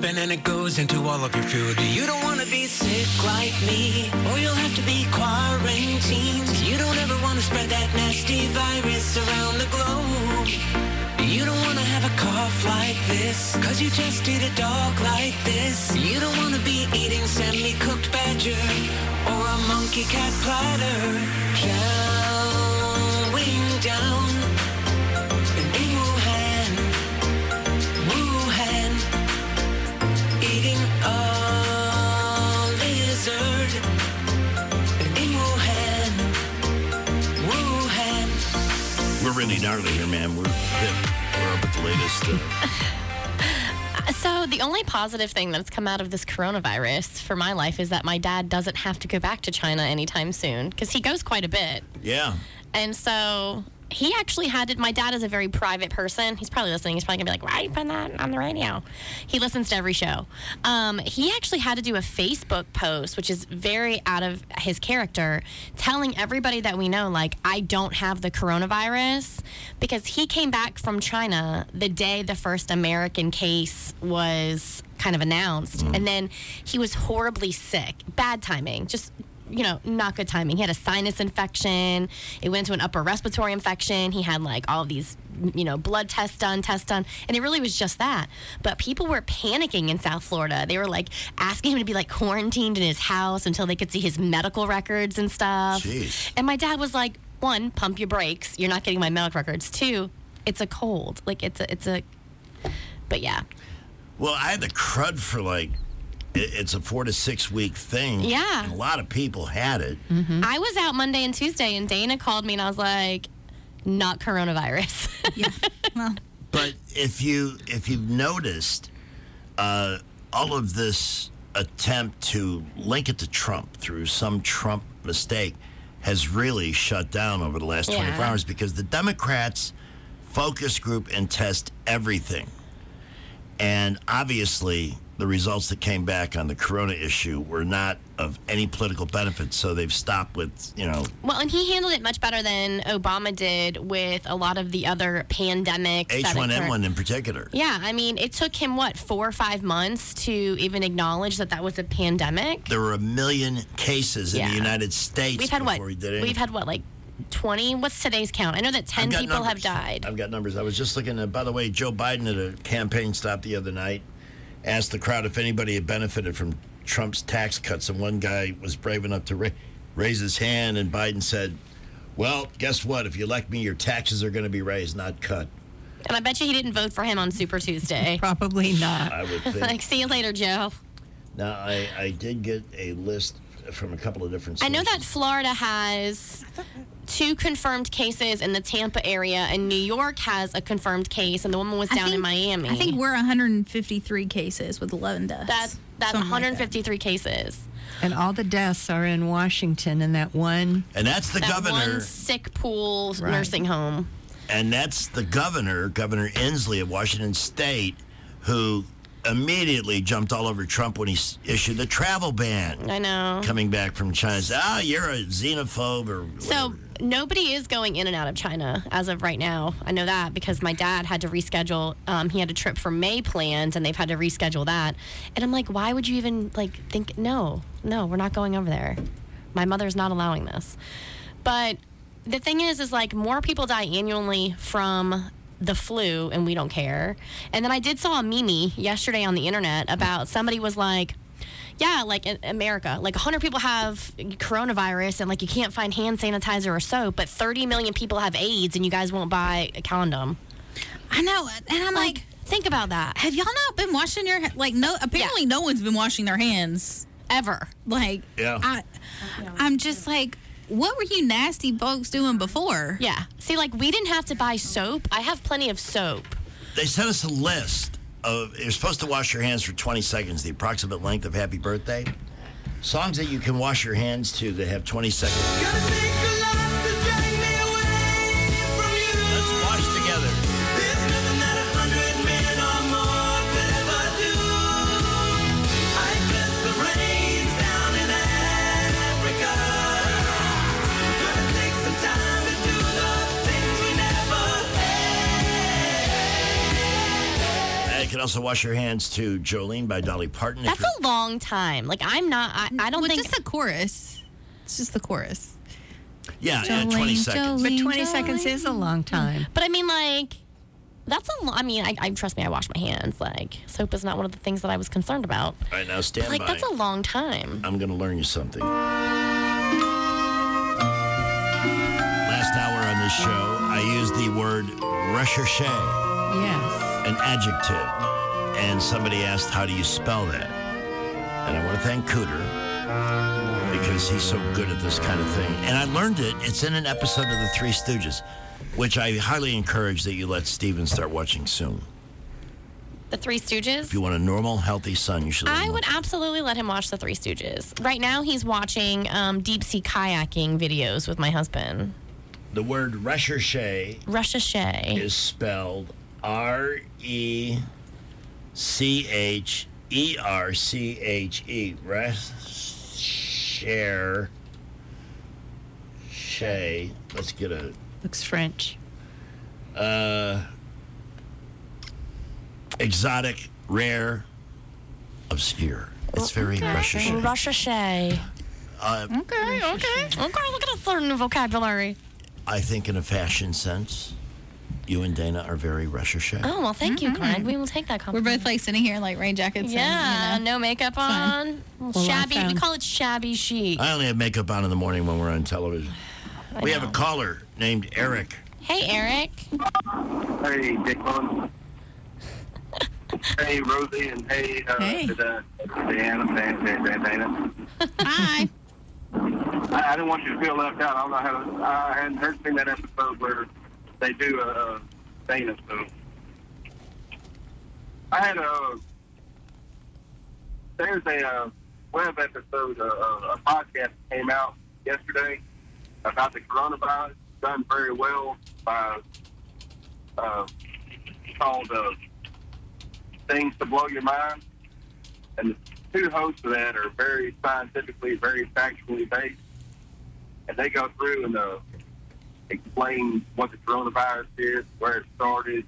pumping and it goes into all of your food. You don't want to be sick like me, or you'll have to be quarantined. You don't ever want to spread that nasty virus around the globe. You don't want to have a cough like this, cause you just ate a dog like this. You don't want to be eating semi-cooked badger or a monkey cat platter. Chowing down in Wuhan, eating a lizard in Wuhan. We're really gnarly here, man. We're up at the latest. So the only positive thing that's come out of this coronavirus for my life is that my dad doesn't have to go back to China anytime soon, because he goes quite a bit. Yeah. And so he actually had to, my dad is a very private person. He's probably listening. He's probably going to be like, why are you putting that on the radio? He listens to every show. He actually had to do a Facebook post, which is very out of his character, telling everybody that we know, like, I don't have the coronavirus, because he came back from China the day the first American case was kind of announced. And then he was horribly sick. Bad timing. Just, not good timing. He had a sinus infection. It went into an upper respiratory infection. He had like all of these, blood tests done. And it really was just that. But people were panicking in South Florida. They were like asking him to be like quarantined in his house until they could see his medical records and stuff. Jeez. And my dad was like, 1, pump your brakes. You're not getting my medical records. 2, it's a cold. Like but yeah. Well, I had the crud for it's a 4 to 6 week thing. Yeah. And a lot of people had it. Mm-hmm. I was out Monday and Tuesday, and Dana called me, and I was like, not coronavirus. Yeah. Well. But if you've noticed, all of this attempt to link it to Trump through some Trump mistake has really shut down over the last 24 hours, because the Democrats focus group and test everything. And obviously, the results that came back on the corona issue were not of any political benefit, so they've stopped with, Well, and he handled it much better than Obama did with a lot of the other pandemics. H1N1 in particular. Yeah, I mean, it took him, 4 or 5 months to even acknowledge that was a pandemic? There were 1 million cases in the United States We've had before he did it. We've had 20? What's today's count? I know that 10 people have died. I've got numbers. I was just looking at, by the way, Joe Biden at a campaign stop the other night asked the crowd if anybody had benefited from Trump's tax cuts, and one guy was brave enough to raise his hand, and Biden said, well, guess what? If you elect me, your taxes are going to be raised, not cut. And I bet you he didn't vote for him on Super Tuesday. Probably not. I would think. See you later, Joe. Now, I did get a list from a couple of different sources. I know that Florida has 2 confirmed cases in the Tampa area, and New York has a confirmed case, and the woman was down in Miami. I think we're 153 cases with 11 deaths. That's 153 cases. And all the deaths are in Washington in that one. And that's the governor. One sick pool nursing home. And that's the governor, Governor Inslee of Washington State, who immediately jumped all over Trump when he issued the travel ban. I know. Coming back from China. You're a xenophobe or whatever. So nobody is going in and out of China as of right now. I know that because my dad had to reschedule. He had a trip for May planned, and they've had to reschedule that. And I'm like, why would you even think, no, we're not going over there. My mother's not allowing this. But the thing is more people die annually from the flu, and we don't care. And then I saw a meme yesterday on the internet about somebody was like, yeah, in America, 100 people have coronavirus, and you can't find hand sanitizer or soap, but 30 million people have AIDS, and you guys won't buy a condom. I know, and I'm like, think about that. Have y'all not been washing your no? Apparently, no one's been washing their hands ever. I'm just like, what were you nasty folks doing before? Yeah. See, we didn't have to buy soap. I have plenty of soap. They sent us a list of, you're supposed to wash your hands for 20 seconds, the approximate length of Happy Birthday. Songs that you can wash your hands to that have 20 seconds. Let's wash together. There's nothing that 100 men or more could ever do. I bless the rains down in Africa. Gonna take some time to do the things we never had. It can also wash your hands to Jolene by Dolly Parton. That's a long time. Like, I'm not, I don't think. Just the chorus. It's just the chorus. Yeah, Jolene, 20 seconds. But 20 Jolene. seconds is a long time. But I mean, like, that's a lot. I mean, I trust me, I wash my hands. Like, soap is not one of the things that I was concerned about. All right, now stand Like, by. that's a long time. I'm going to learn you something. Last hour on this show, I used the word recherche, Yes. an adjective. And somebody asked, how do you spell that? And I want to thank Cooter because he's so good at this kind of thing. And I learned it. It's in an episode of The Three Stooges, which I highly encourage that you let Steven start watching soon. The Three Stooges? If you want a normal, healthy son, you should let I him would watch. absolutely let him watch The Three Stooges. Right now, he's watching deep sea kayaking videos with my husband. The word recherche Recherche. is spelled R-E-C-H-E-R-C-H-E. Recherche. Let's get a Looks French. exotic, rare, obscure. It's very recherche. Recherche. Okay. Okay, look at a certain vocabulary. I think in a fashion sense, you and Dana are very recherche. Oh, well, thank you, Greg. We will take that We're compliment. both like sitting here in like rain jackets. Yeah, And, no makeup fine. on. Well, I Shabby. We found- call it shabby chic. I only have makeup on in the morning when we're on television. We have a caller named Eric. Hey, Eric. Hey, Dicklin. Hey, Rosie, and hey, Hey. Diana, Dana. Hi. I didn't want you to feel left out. I don't know how to, I hadn't seen that episode where they do Dana, so. I had there's a web episode, a podcast that came out yesterday about the coronavirus, done very well by, called Things to Blow Your Mind. And the two hosts of that are very scientifically, very factually based. And they go through and explain what the coronavirus is, where it started.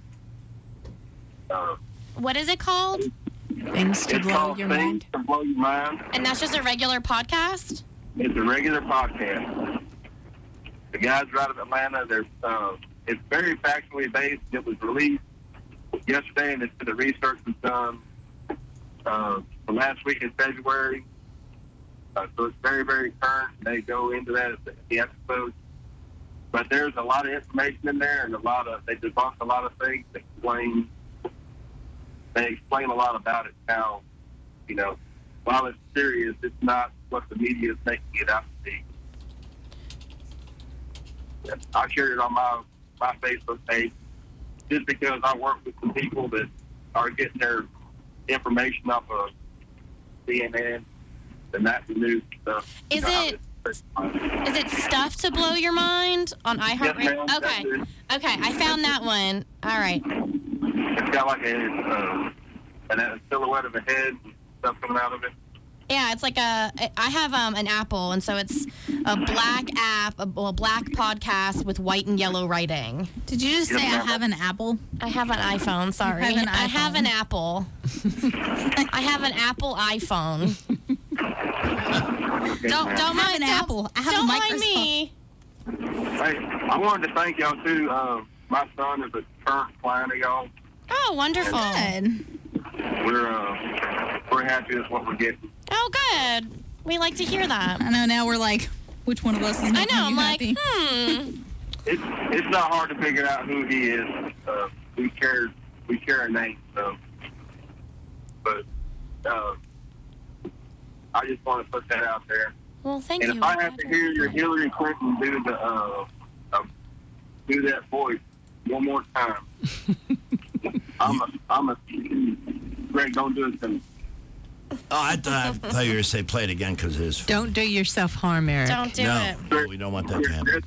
What is it called? Things to It's blow called your Things mind. to Blow Your Mind. And that's just a regular podcast? It's a regular podcast. The guys are out of Atlanta. It's very factually based. It was released yesterday, and the research was done from last week in February. So it's very, very current. They go into that at the episode. But there's a lot of information in there, and they debunk a lot of things. They explain a lot about it. How, while it's serious, it's not what the media is making it out to be. I shared it on my Facebook page just because I work with some people that are getting their information off of CNN and that news stuff. Is it Stuff to Blow Your Mind on iHeartRadio? Yes, ma'am. Okay. That's it. Okay, I found that one. All right. It's got like a silhouette of a head and stuff coming out of it. Yeah, it's like I have an Apple, and so it's a black app, a black podcast with white and yellow writing. Did you just say I have an apple? I have an iPhone, sorry. You have an I have iPhone. an Apple. I have an Apple iPhone. Don't I have mind an apple. I have don't a mind Microsoft. me. Hey, I wanted to thank y'all too. My son is a current client of y'all. Oh, wonderful. Good. We're happy with what we're getting. Oh, good. We like to hear that. I know now we're like, which one of us is I making know. you I'm like, happy? It's not hard to figure out who he is. We share a name, so. But I just want to put that out there. Well, thank And you. if I have to hear your Hillary Clinton do that voice one more time, I'm a Greg. Don't do it to me. Oh, I thought you were going to say play it again because it is. Don't do yourself harm, Eric. Don't do No, it. no, we don't want that to happen.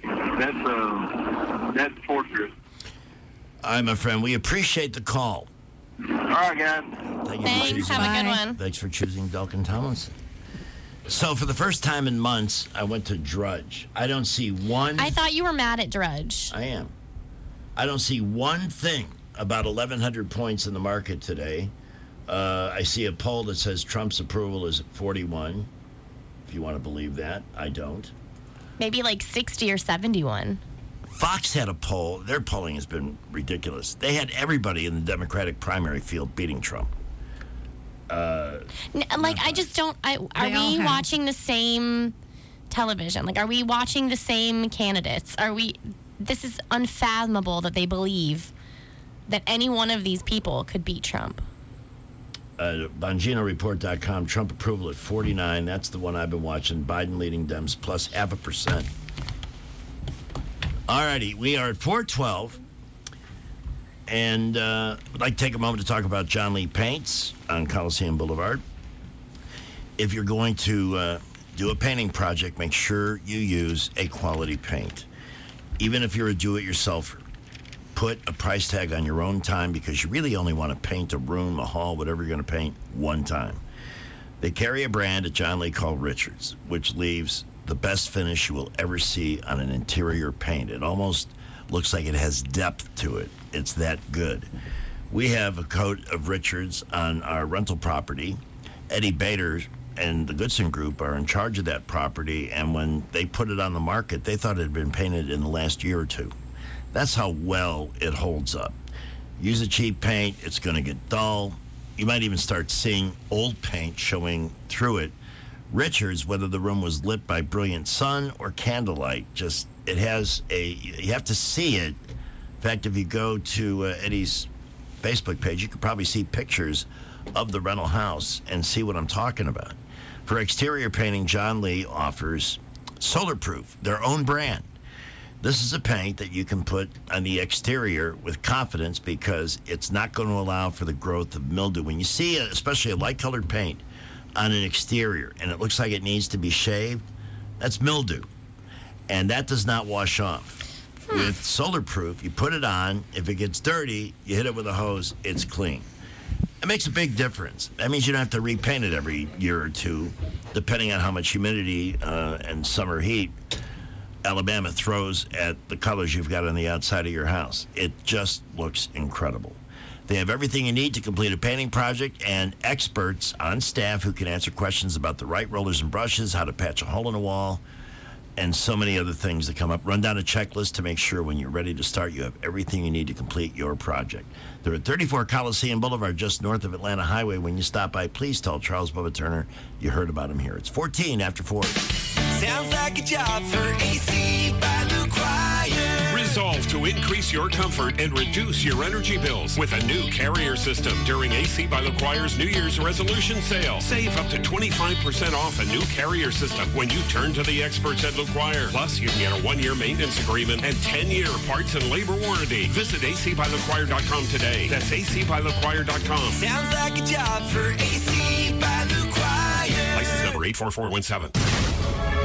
That's torturous. All right, my friend, we appreciate the call. All right, guys. Thank you for Thanks. choosing, Have a good Bye. one. thanks for choosing Duncan Tomlinson. So for the first time in months, I went to Drudge. I don't see one. I thought you were mad at Drudge. I am. I don't see one thing about 1,100 points in the market today. I see a poll that says Trump's approval is at 41. If you want to believe that, I don't. Maybe like 60 or 71. Fox had a poll. Their polling has been ridiculous. They had everybody in the Democratic primary field beating Trump. I just don't. Are we watching the same television? Like, are we watching the same candidates? This is unfathomable that they believe that any one of these people could beat Trump. BonginoReport.com, Trump approval at 49. That's the one I've been watching. Biden leading Dems plus 0.5%. All righty, we are at 412. And I'd like to take a moment to talk about John Lee Paints on Coliseum Boulevard. If you're going to do a painting project, make sure you use a quality paint. Even if you're a do-it-yourselfer, put a price tag on your own time because you really only want to paint a room, a hall, whatever you're going to paint, one time. They carry a brand at John Lee called Richards, which leaves the best finish you will ever see on an interior paint. It almost looks like it has depth to it. It's that good. We have a coat of Richards on our rental property. Eddie Bader and the Goodson Group are in charge of that property, and when they put it on the market, they thought it had been painted in the last year or two. That's how well it holds up. Use a cheap paint, it's going to get dull. You might even start seeing old paint showing through it. Richards, whether the room was lit by brilliant sun or candlelight, you have to see it. In fact, if you go to Eddie's Facebook page, you could probably see pictures of the rental house and see what I'm talking about. For exterior painting, John Lee offers Solar Proof, their own brand. This is a paint that you can put on the exterior with confidence because it's not going to allow for the growth of mildew. When you see, especially a light-colored paint on an exterior, and it looks like it needs to be shaved, that's mildew. And that does not wash off. With Solar Proof, you put it on. If it gets dirty, you hit it with a hose, it's clean. It makes a big difference. That means you don't have to repaint it every year or two, depending on how much humidity and summer heat Alabama throws at the colors you've got on the outside of your house. It just looks incredible. They have everything you need to complete a painting project and experts on staff who can answer questions about the right rollers and brushes, how to patch a hole in a wall, and so many other things that come up. Run down a checklist to make sure when you're ready to start, you have everything you need to complete your project. They're at 34 Coliseum Boulevard, just north of Atlanta Highway. When you stop by, please tell Charles Bubba Turner you heard about him here. It's 14 after 4. Sounds like a job for AC by LaCroix. Resolve to increase your comfort and reduce your energy bills with a new Carrier system during AC by LaCroix's New Year's resolution sale. Save up to 25% off a new Carrier system when you turn to the experts at LaCroix. Plus, you can get a 1-year maintenance agreement and 10-year parts and labor warranty. Visit acbylacroix.com today. That's acbylacroix.com. Sounds like a job for AC by LaCroix. License number 84417.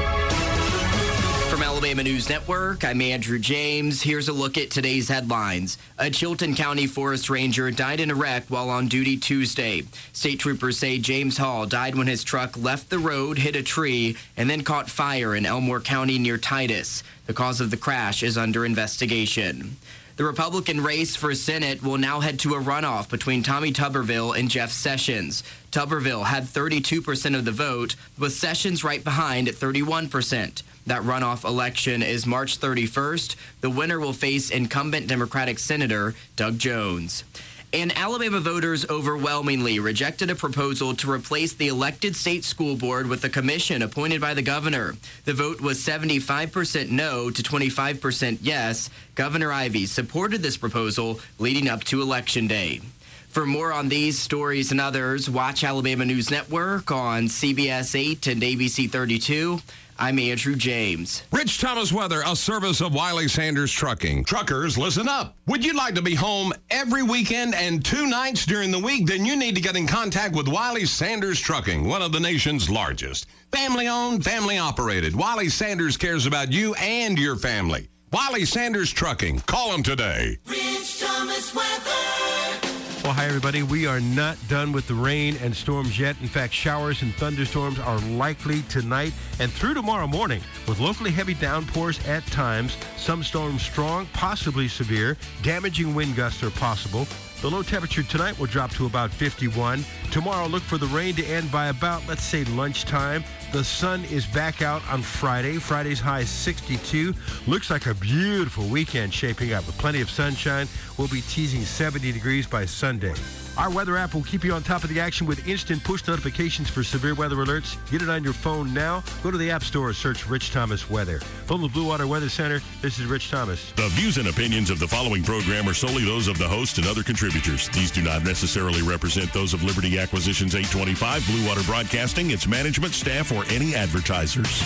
From Alabama News Network, I'm Andrew James. Here's a look at today's headlines. A Chilton County forest ranger died in a wreck while on duty Tuesday. State troopers say James Hall died when his truck left the road, hit a tree, and then caught fire in Elmore County near Titus. The cause of the crash is under investigation. The Republican race for Senate will now head to a runoff between Tommy Tuberville and Jeff Sessions. Tuberville had 32% of the vote, with Sessions right behind at 31%. That runoff election is March 31st. The winner will face incumbent Democratic Senator Doug Jones. And Alabama voters overwhelmingly rejected a proposal to replace the elected state school board with a commission appointed by the governor. The vote was 75% no to 25% yes. Governor Ivey supported this proposal leading up to Election Day. For more on these stories and others, watch Alabama News Network on CBS 8 and ABC 32. I'm Andrew James. Rich Thomas weather, a service of Wiley Sanders Trucking. Truckers, listen up. Would you like to be home every weekend and 2 nights during the week? Then you need to get in contact with Wiley Sanders Trucking, one of the nation's largest. Family-owned, family-operated. Wiley Sanders cares about you and your family. Wiley Sanders Trucking. Call them today. Rich Thomas weather. Well, hi, everybody. We are not done with the rain and storms yet. In fact, showers and thunderstorms are likely tonight and through tomorrow morning, with locally heavy downpours at times, some storms strong, possibly severe, damaging wind gusts are possible. The low temperature tonight will drop to about 51. Tomorrow, look for the rain to end by about, let's say, lunchtime. The sun is back out on Friday. Friday's high is 62. Looks like a beautiful weekend shaping up with plenty of sunshine. We'll be teasing 70 degrees by Sunday. Our weather app will keep you on top of the action with instant push notifications for severe weather alerts. Get it on your phone now. Go to the App Store and search Rich Thomas Weather. From the Blue Water Weather Center, this is Rich Thomas. The views and opinions of the following program are solely those of the host and other contributors. These do not necessarily represent those of Liberty Acquisitions 825, Blue Water Broadcasting, its management, staff, or any advertisers.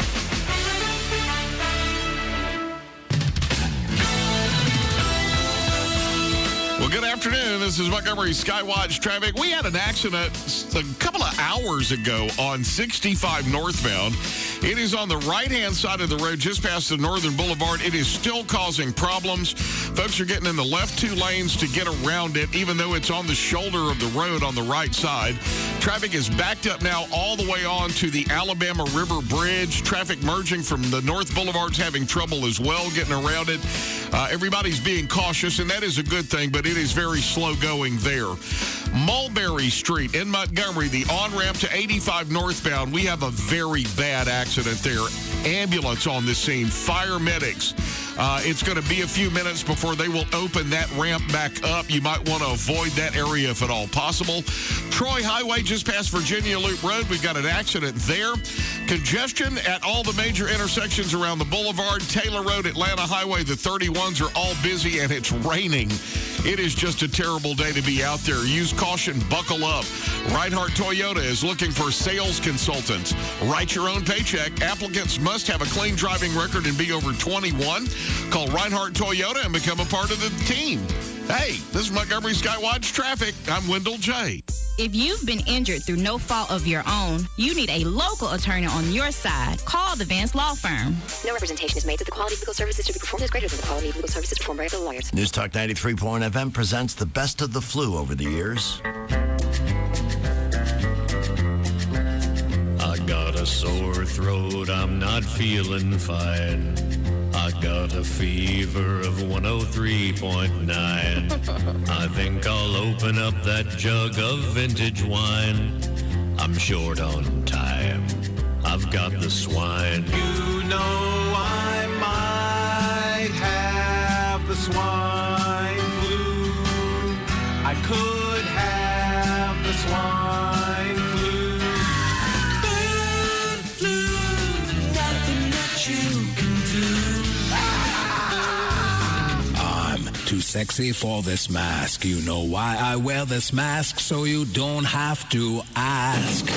Well, good afternoon. This is Montgomery Skywatch traffic. We had an accident a couple of hours ago on 65 northbound. It is on the right-hand side of the road just past the Northern Boulevard. It is still causing problems. Folks are getting in the left two lanes to get around it, even though it's on the shoulder of the road on the right side. Traffic is backed up now all the way on to the Alabama River Bridge. Traffic merging from the North Boulevard's having trouble as well getting around it. Everybody's being cautious, and that is a good thing, but it is very slow going there. Mulberry Street in Montgomery, the on-ramp to 85 northbound. We have a very bad accident there. Ambulance on the scene, fire medics. It's going to be a few minutes before they will open that ramp back up. You might want to avoid that area if at all possible. Troy Highway just past Virginia Loop Road. We've got an accident there. Congestion at all the major intersections around the boulevard. Taylor Road, Atlanta Highway, the 31s are all busy, and it's raining. It is just a terrible day to be out there. Use caution, buckle up. Reinhardt Toyota is looking for sales consultants. Write your own paycheck. Applicants must have a clean driving record and be over 21. Call Reinhardt Toyota and become a part of the team. Hey, this is Montgomery Skywatch Traffic. I'm Wendell J. If you've been injured through no fault of your own, you need a local attorney on your side. Call the Vance Law Firm. No representation is made that the quality of legal services to be performed is greater than the quality of legal services performed by other lawyers. News Talk 93.1 FM presents the best of the flu over the years. I got a sore throat, I'm not feeling fine. I got a fever of 103.9. I think I'll open up that jug of vintage wine. I'm short on time. I've got the swine. You know I might have the swine flu. I could have the swine flu. Bird flu, nothing that you can do. I'm too sexy for this mask. You know why I wear this mask, so you don't have to ask.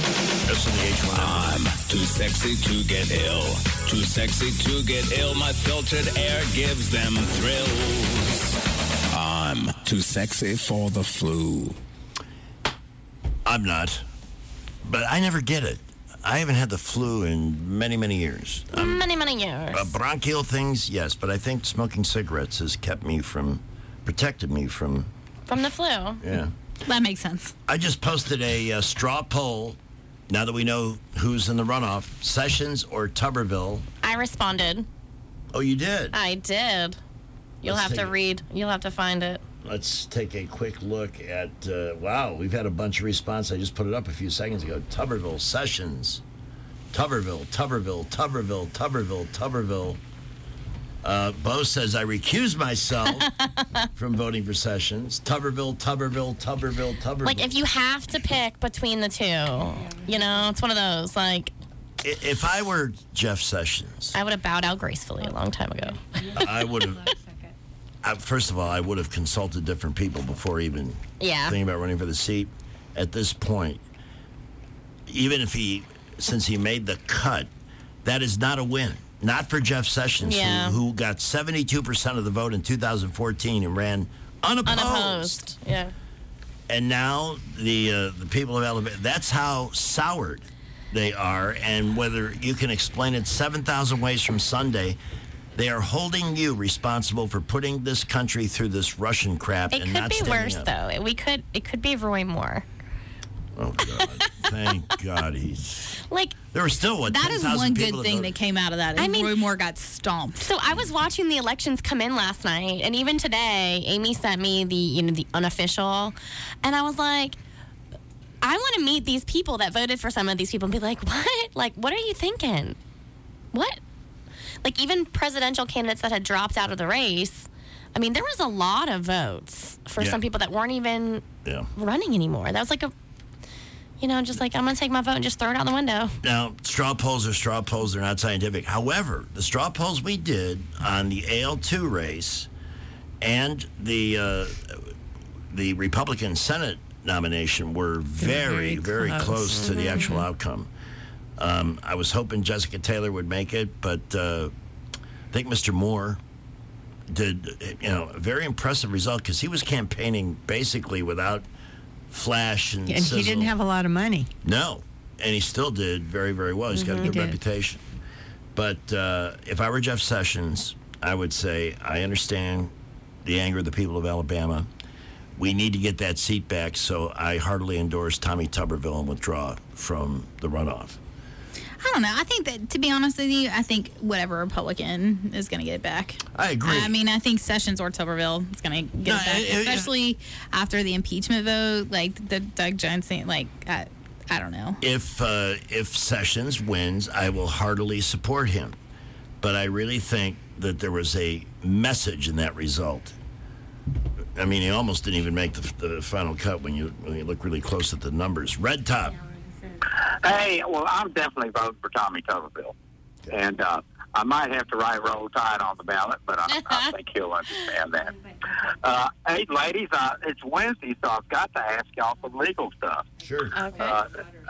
I'm too sexy to get ill. Too sexy to get ill. My filtered air gives them thrills. I'm too sexy for the flu. I'm not, but I never get it. I haven't had the flu in many, many years. Many years. Bronchial things, yes, but I think smoking cigarettes has protected me from the flu. Yeah. That makes sense. I just posted a straw poll. Now that we know who's in the runoff, Sessions or Tuberville. I responded. Oh, you did? I did. You'll have to read. You'll have to find it. Let's take a quick look at, wow, we've had a bunch of response. I just put it up a few seconds ago. Tuberville, Sessions, Tuberville. Bo says, I recuse myself from voting for Sessions. Tuberville. Like, if you have to pick between the two, you know, it's one of those, like... If I were Jeff Sessions... I would have bowed out gracefully a long time ago. I would have... First of all, I would have consulted different people before even thinking about running for the seat. At this point, even if since he made the cut, that is not a win. Not for Jeff Sessions, who got 72% of the vote in 2014 and ran unopposed. Yeah. And now the people of Alabama, that's how soured they are. And whether you can explain it 7,000 ways from Sunday, They are holding you responsible for putting this country through this Russian crap It and could not be standing worse, up. though. It could be way more. Oh, God. Thank God he's... Like, there were still, what, That is 10,000 one people good thing that came out of that. I mean- Roy Moore got stomped. So I was watching the elections come in last night, and even today, Amy sent me the unofficial, and I was like, I want to meet these people that voted for some of these people and be like, what? Like, what are you thinking? What? Like, even presidential candidates that had dropped out of the race, I mean, there was a lot of votes for some people that weren't even running anymore. That was like just like, I'm going to take my vote and just throw it out the window. Now, straw polls are straw polls. They're not scientific. However, the straw polls we did on the AL2 race and the Republican Senate nomination were very, very close to the actual outcome. I was hoping Jessica Taylor would make it, but I think Mr. Moore did, a very impressive result because he was campaigning basically without flash and And he didn't have a lot of money. No, and he still did very, very well. He's got a good reputation. But if I were Jeff Sessions, I would say, I understand the anger of the people of Alabama. We need to get that seat back, so I heartily endorse Tommy Tuberville and withdraw from the runoff. I don't know. I think that, to be honest with you, I think whatever Republican is going to get it back. I agree. I mean, I think Sessions or Tuberville is going to get it back, especially after the impeachment vote, like the Doug Jones thing. Like, I don't know. If Sessions wins, I will heartily support him. But I really think that there was a message in that result. I mean, he almost didn't even make the final cut when you look really close at the numbers. Red Top. Hey, well, I'm definitely voting for Tommy Tuberville. And I might have to write Roll Tide on the ballot, but I think he'll understand that. Hey, ladies, it's Wednesday, so I've got to ask y'all some legal stuff. Sure. Okay.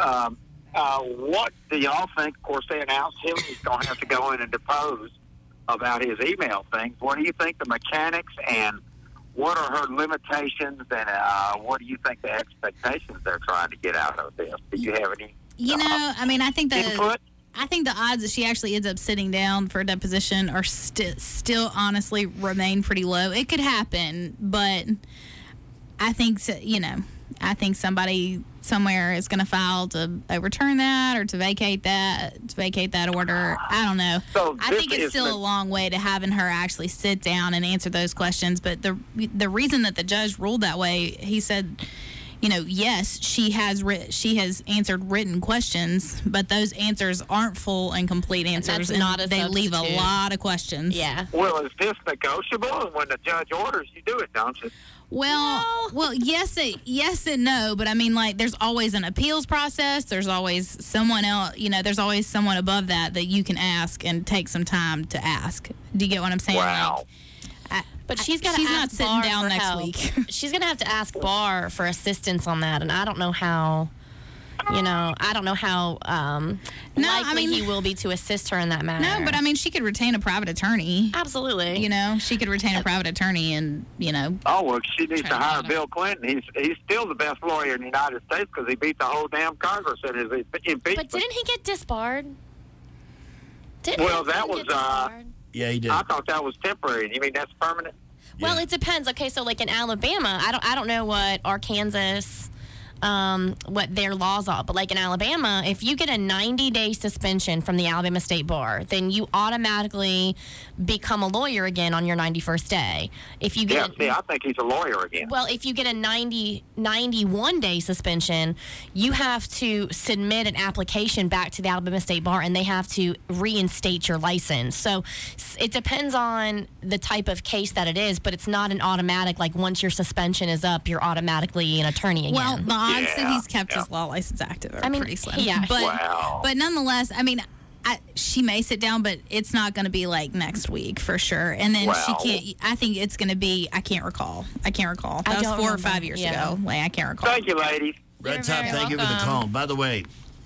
What do y'all think? Of course, they announced Hillary's going to have to go in and depose about his email things. What do you think the mechanics and what are her limitations, and what do you think the expectations they're trying to get out of this? Do you have any I mean, I think input? I think the odds that she actually ends up sitting down for a deposition are still honestly remain pretty low. It could happen, but I think I think somebody somewhere is going to file to overturn that or to vacate that order. I don't know. So I think it's still a long way to having her actually sit down and answer those questions. But the reason that the judge ruled that way, he said, yes, she has answered written questions, but those answers aren't full and complete answers. That's not a they leave a substitute. lot of questions. Yeah. Well, is this negotiable? And when the judge orders, you do it, don't you? Well, yes and no, but I mean, like, there's always an appeals process. There's always someone else, there's always someone above that you can ask and take some time to ask. Do you get what I'm saying? Wow. But she's got to She's ask not sitting Barr down for next help. week. She's going to have to ask Barr for assistance on that, and I don't know how, I don't know how likely he will be to assist her in that matter. No, but I mean, she could retain a private attorney. Absolutely. She could retain a private attorney and, Oh, well, she needs to hire Bill Clinton. He's still the best lawyer in the United States because he beat the whole damn Congress in his impeachment. But didn't he get disbarred? Well, that was, yeah, he did. I thought that was temporary. You mean that's permanent? Well, it depends. Okay, so like in Alabama, I don't know what Arkansas, what their laws are, but like in Alabama, if you get a 90-day suspension from the Alabama State Bar, then you automatically become a lawyer again on your 91st day. If you get I think he's a lawyer again. Well, if you get a 91-day suspension, you have to submit an application back to the Alabama State Bar, and they have to reinstate your license. So it depends on the type of case that it is, but it's not an automatic, like once your suspension is up, you're automatically an attorney again. Well, the odds that he's kept his law license active are pretty slim. Yeah. But nonetheless, I mean, she may sit down, but it's not going to be like next week for sure. And then she can't. I think it's going to be. I can't recall. That was 4 or 5 years ago. Like, I can't recall. Thank you, ladies. Red Top, thank you for the call. By the way,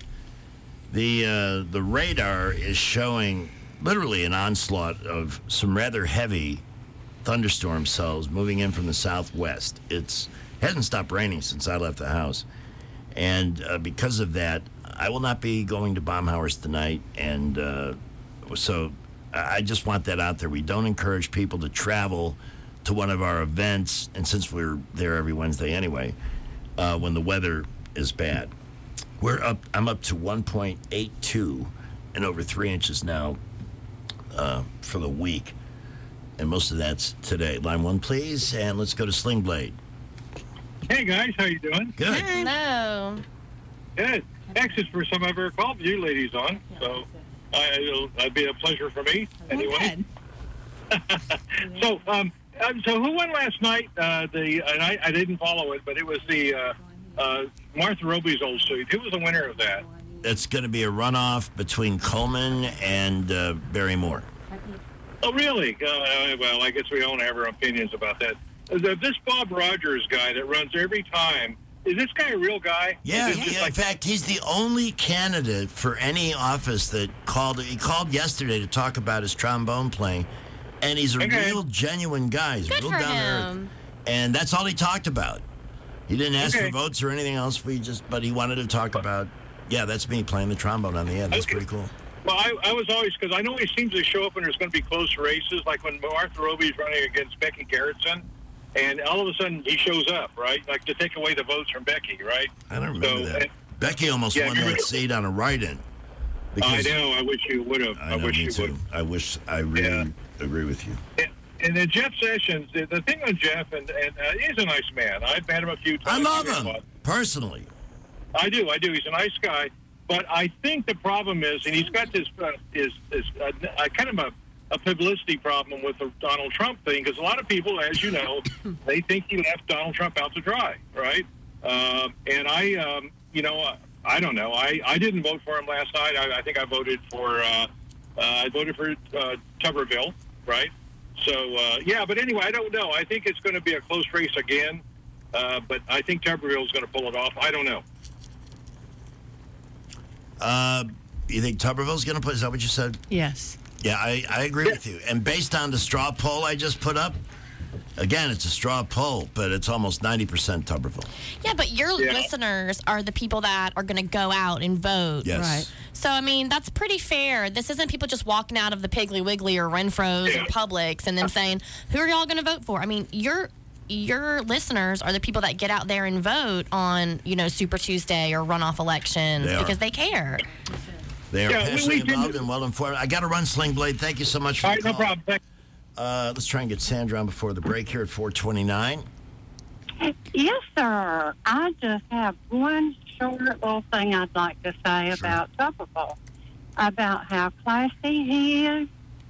the radar is showing literally an onslaught of some rather heavy thunderstorm cells moving in from the southwest. It hasn't stopped raining since I left the house, and because of that, I will not be going to Baumhauer's tonight, and so I just want that out there. We don't encourage people to travel to one of our events, and since we're there every Wednesday anyway, when the weather is bad. I'm up to 1.82 and over 3 inches now for the week, and most of that's today. Line 1, please, and let's go to Sling Blade. Hey guys, how you doing? Good. Hello. Good. Actually, it's the first time I've ever called you ladies on, so it'd be a pleasure for me. Anyway. So who won last night? And I didn't follow it, but it was the Martha Roby's old suit. Who was the winner of that? It's going to be a runoff between Coleman and Barry Moore. Oh, really? Well, I guess we don't have our opinions about that. This Bob Rogers guy that runs every time, is this guy a real guy? Yeah. In fact, he's the only candidate for any office that called. He called yesterday to talk about his trombone playing, and he's a real, genuine guy. He's real down to earth. And that's all he talked about. He didn't ask for votes or anything else. But he wanted to talk about, that's me playing the trombone on the end. That's pretty cool. Well, I was always, because I know he seems to show up when there's going to be close races, like when Martha Roby's running against Becky Garrettson. And all of a sudden, he shows up, right? Like to take away the votes from Becky, right? I don't remember that. Becky almost won that seat on a write-in. I know. I wish you would have. I wish you would. I really agree with you. And then Jeff Sessions, the thing on Jeff, and he's a nice man. I've met him a few times. I love him, personally. I do. He's a nice guy. But I think the problem is, and he's got this kind of a publicity problem with the Donald Trump thing, because a lot of people, as you know, they think he left Donald Trump out to dry, right? And I don't know. I didn't vote for him last night. I think I voted for Tuberville, right? So but anyway, I don't know. I think it's going to be a close race again, but I think Tuberville is going to pull it off. I don't know. You think Tuberville's going to put? Is that what you said? Yes. Yeah, I agree with you. And based on the straw poll I just put up, again, it's a straw poll, but it's almost 90% Tuberville. Yeah, but your listeners are the people that are going to go out and vote. Yes. Right. So, I mean, that's pretty fair. This isn't people just walking out of the Piggly Wiggly or Renfro's or Publix and then saying, who are y'all going to vote for? I mean, your listeners are the people that get out there and vote on, Super Tuesday or runoff elections because they care. They are passionately involved and well-informed. I got to run, Sling Blade. Thank you so much for the call. No problem. Let's try and get Sandra on before the break here at 4:29. Yes, sir. I just have one short little thing I'd like to say about Tuberville, about how classy he is.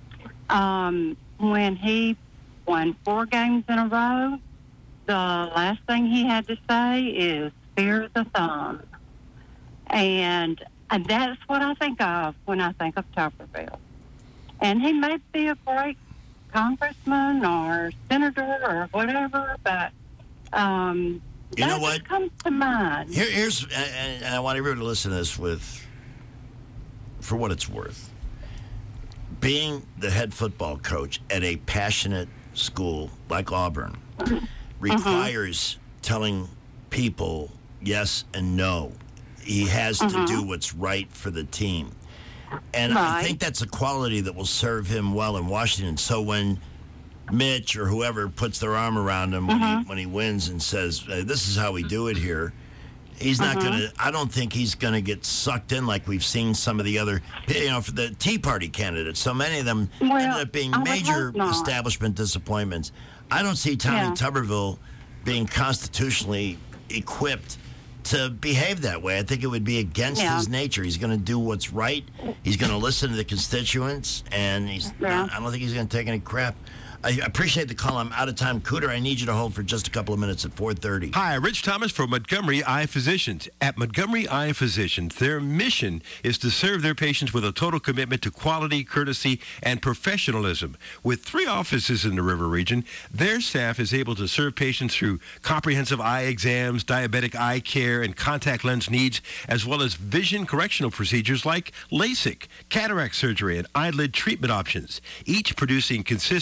When he won 4 games in a row, the last thing he had to say is "fear the thumb," and that's what I think of when I think of Tuberville. And he may be a great congressman or senator or whatever, but you know what comes to mind. Here's, and I want everyone to listen to this for what it's worth. Being the head football coach at a passionate school like Auburn requires telling people yes and no. He has to do what's right for the team. And I think that's a quality that will serve him well in Washington. So when Mitch or whoever puts their arm around him when he wins and says, this is how we do it here, he's not going to, I don't think he's going to get sucked in like we've seen some of the other, for the Tea Party candidates. So many of them ended up being major establishment disappointments. I don't see Tommy Tuberville being constitutionally equipped to behave that way. I think it would be against his nature. He's going to do what's right. He's going to listen to the constituents, and I don't think he's going to take any crap. I appreciate the call. I'm out of time. Cooter, I need you to hold for just a couple of minutes at 4:30. Hi, Rich Thomas from Montgomery Eye Physicians. At Montgomery Eye Physicians, their mission is to serve their patients with a total commitment to quality, courtesy, and professionalism. With 3 offices in the River region, their staff is able to serve patients through comprehensive eye exams, diabetic eye care, and contact lens needs, as well as vision correctional procedures like LASIK, cataract surgery, and eyelid treatment options, each producing consistently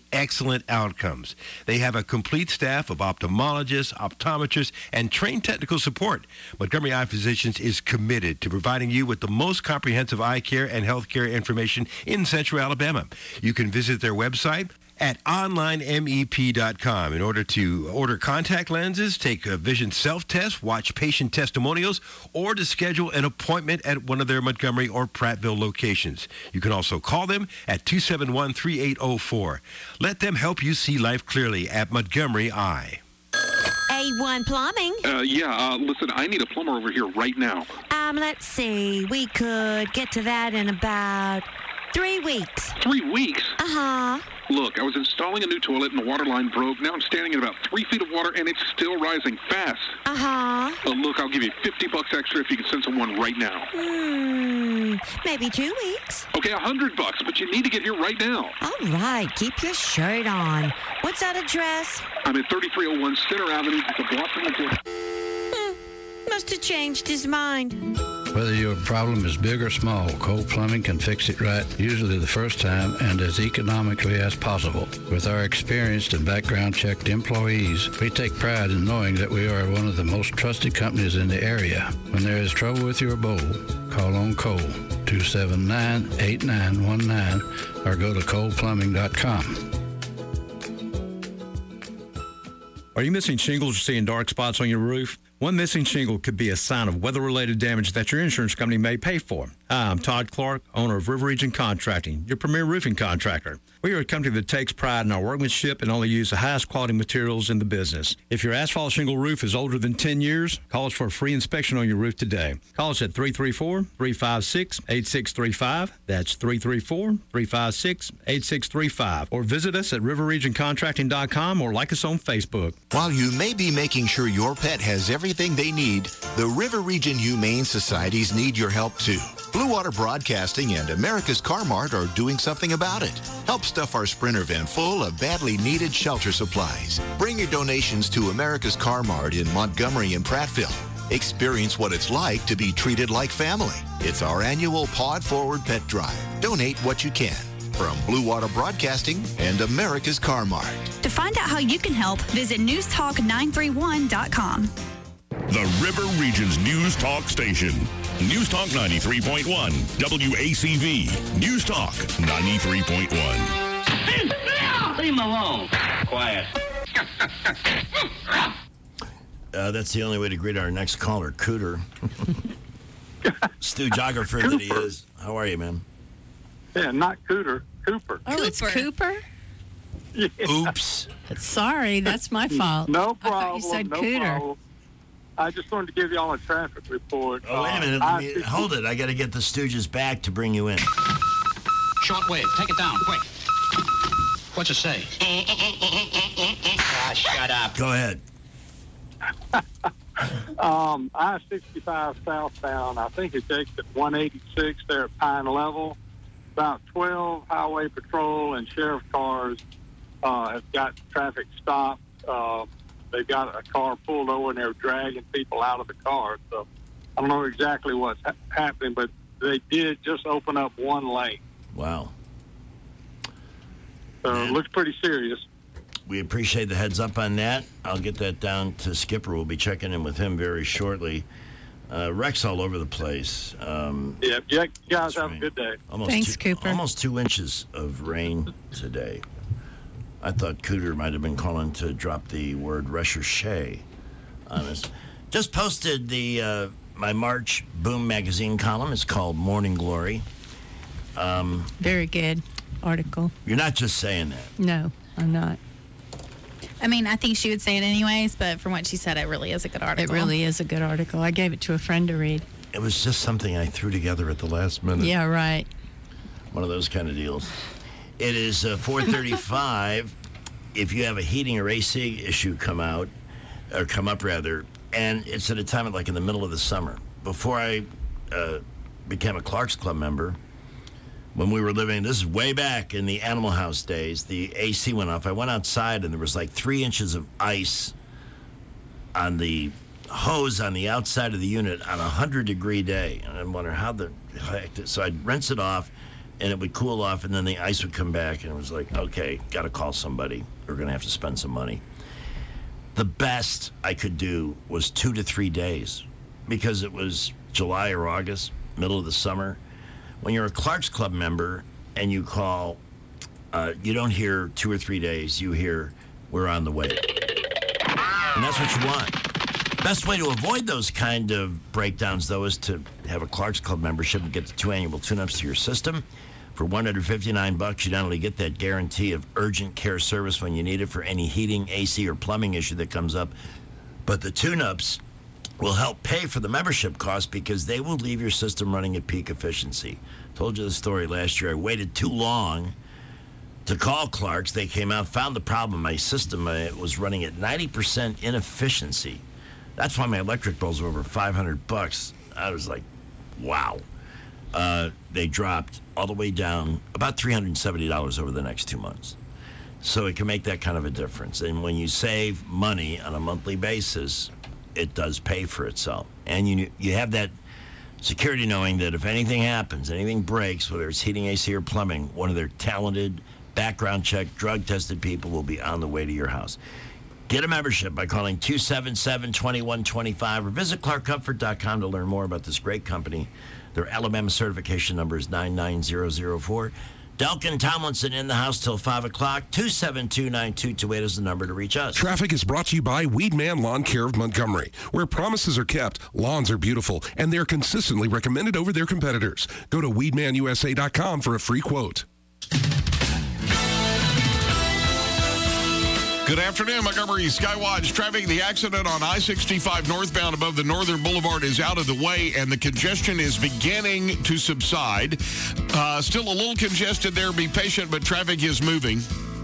excellent outcomes. They have a complete staff of ophthalmologists, optometrists, and trained technical support. Montgomery Eye Physicians is committed to providing you with the most comprehensive eye care and health care information in Central Alabama. You can visit their website at onlinemep.com in order to order contact lenses, take a vision self-test, watch patient testimonials, or to schedule an appointment at one of their Montgomery or Prattville locations. You can also call them at 271-3804. Let them help you see life clearly at Montgomery Eye. A1 Plumbing. Listen, I need a plumber over here right now. Let's see. We could get to that in about 3 weeks. 3 weeks? Uh-huh. Look, I was installing a new toilet and the water line broke. Now I'm standing in about 3 feet of water and it's still rising fast. Uh-huh. Look, I'll give you $50 extra if you can send someone right now. Maybe 2 weeks. Okay, $100, but you need to get here right now. All right, keep your shirt on. What's that address? I'm at 3301 Center Avenue. It's a block from the door. Must have changed his mind. Whether your problem is big or small, Cole Plumbing can fix it right, usually the first time and as economically as possible. With our experienced and background-checked employees, we take pride in knowing that we are one of the most trusted companies in the area. When there is trouble with your bowl, call on Cole, 279-8919, or go to coleplumbing.com. Are you missing shingles or seeing dark spots on your roof? One missing shingle could be a sign of weather-related damage that your insurance company may pay for. Hi, I'm Todd Clark, owner of River Region Contracting, your premier roofing contractor. We are a company that takes pride in our workmanship and only use the highest quality materials in the business. If your asphalt shingle roof is older than 10 years, call us for a free inspection on your roof today. Call us at 334-356-8635. That's 334-356-8635. Or visit us at riverregioncontracting.com or like us on Facebook. While you may be making sure your pet has everything they need, the River Region Humane Societies need your help too. Blue Water Broadcasting and America's Car Mart are doing something about it. Help stuff our Sprinter van full of badly needed shelter supplies. Bring your donations to America's Car Mart in Montgomery and Prattville. Experience what it's like to be treated like family. It's our annual Pod Forward Pet Drive. Donate what you can. From Blue Water Broadcasting and America's Car Mart. To find out how you can help, visit newstalk931.com. The River Region's News Talk Station. News Talk 93.1. WACV. News Talk 93.1. Leave him alone. Quiet. That's the only way to greet our next caller, Cooter. Stu Joggerfer that he is. How are you, man? Yeah, not Cooter. Cooper. Oh, it's Cooper? Yeah. Oops. Sorry, that's my fault. No problem. I thought you said Cooter. Problem. I just wanted to give you all a traffic report. Oh, wait a minute. Hold it. I got to get the Stooges back to bring you in. Shortwave. Take it down, quick. What's it say? Shut up. Go ahead. I-65 southbound, I think it's exit 186 there at Pine Level. About 12 highway patrol and sheriff cars have got traffic stopped. They've got a car pulled over and they're dragging people out of the car. So I don't know exactly what's happening, but they did just open up one lane. Wow. So it looks pretty serious. We appreciate the heads up on that. I'll get that down to Skipper. We'll be checking in with him very shortly. Wrecks all over the place. Yeah, you guys have a good day. Thanks, Cooper. Almost 2 inches of rain today. I thought Cooter might have been calling to drop the word recherche on us. Just posted the my March Boom magazine column. It's called Morning Glory. Very good article. You're not just saying that. No, I'm not. I mean, I think she would say it anyways, but from what she said, it really is a good article. It really is a good article. I gave it to a friend to read. It was just something I threw together at the last minute. Yeah, right. One of those kind of deals. It is 4:35. If you have a heating or AC issue come up, and it's at a time like in the middle of the summer. Before I became a Clark's Club member, when we were living, this is way back in the Animal House days, the AC went off. I went outside and there was like 3 inches of ice on the hose on the outside of the unit on a 100-degree day. And I'm wondering how the heck. So I'd rinse it off, and it would cool off, and then the ice would come back, and it was like, okay, got to call somebody. We're going to have to spend some money. The best I could do was 2 to 3 days because it was July or August, middle of the summer. When you're a Clark's Club member and you call, you don't hear 2 or 3 days. You hear, we're on the way. And that's what you want. Best way to avoid those kind of breakdowns, though, is to have a Clark's Club membership and get the 2 annual tune-ups to your system. For $159, you not only get that guarantee of urgent care service when you need it for any heating, AC, or plumbing issue that comes up, but the tune-ups will help pay for the membership cost because they will leave your system running at peak efficiency. Told you the story last year. I waited too long to call Clark's. They came out, found the problem. My system was running at 90% inefficiency. That's why my electric bills were over $500. I was like, wow. They dropped all the way down about $370 over the next 2 months. So it can make that kind of a difference. And when you save money on a monthly basis, it does pay for itself. And you have that security knowing that if anything happens, anything breaks, whether it's heating, AC, or plumbing, one of their talented, background check, drug-tested people will be on the way to your house. Get a membership by calling 277-2125 or visit clarkcomfort.com to learn more about this great company. Their Alabama certification number is 99004. Delkin Tomlinson in the house till 5 o'clock. 272-9228 is the number to reach us. Traffic is brought to you by Weedman Lawn Care of Montgomery. Where promises are kept, lawns are beautiful, and they're consistently recommended over their competitors. Go to weedmanusa.com for a free quote. Good afternoon, Montgomery Skywatch traffic. The accident on I-65 northbound above the Northern Boulevard is out of the way, and the congestion is beginning to subside. Still a little congested there. Be patient, but traffic is moving.